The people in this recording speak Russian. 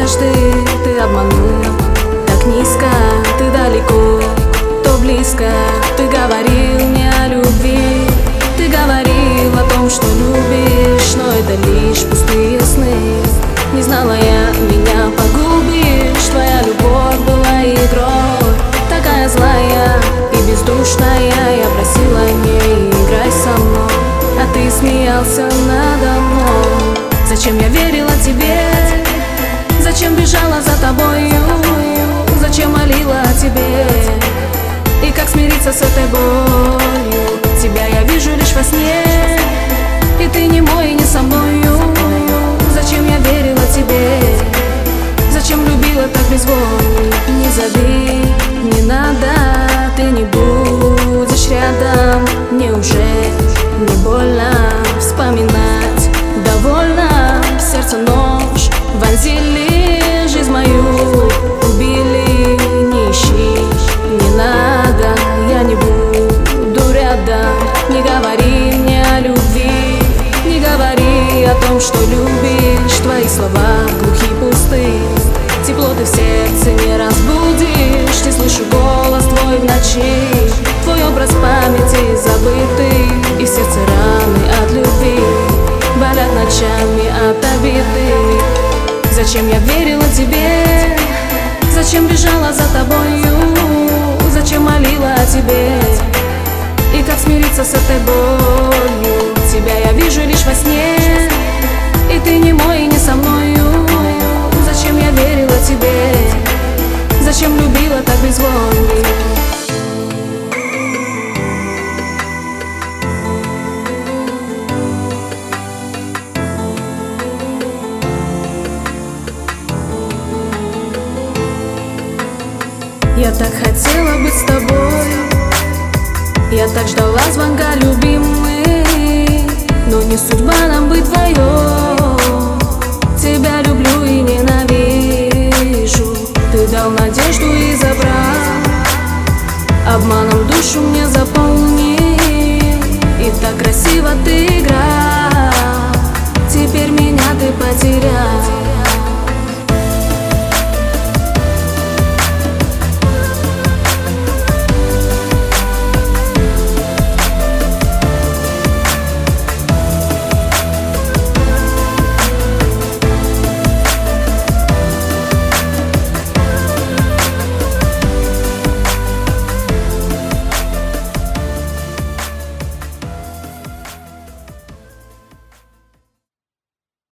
однажды ты обманул. Так низко, ты далеко, то близко. Ты говорил мне о любви, ты говорил о том, что любишь, но это лишь пустые сны. Не знала я, меня погубишь. Твоя любовь была игрой, такая злая и бездушная. Я просила, не играй со мной, а ты смеялся надо мной. Зачем я верила тебе? Зачем бежала за тобою? Зачем молила о тебе? И как смириться с этой болью? Тебя я вижу лишь во сне, и ты не мой, и не со мною. Зачем я верила тебе? Зачем любила так безвольно? Не зови, не надо, ты не будешь рядом. Мне уже не больно вспоминать, довольно. В сердце нож вонзили, жизнь мою убили. Не ищи, не надо, я не буду рядом. Не говори мне о любви, не говори о том, что любишь. Твои слова глухи, пусты, тепло ты в сердце не разбудишь. Не слышу голос твой в ночи, твой образ памяти забытый. И в сердце раны от любви болят ночами от обиды. Зачем я верила тебе? Зачем бежала за тобою? Зачем молила о тебе? И как смириться с этой болью? Тебя я вижу лишь во сне, и ты не мой, и не со мною. Зачем я верила тебе? Зачем любила так безвольно? Я так хотела быть с тобой, я так ждала звонка любимый, но не судьба нам быть вдвоем. Тебя люблю и ненавижу, ты дал надежду и забрал, обманом душу мне заполнил. И так красиво ты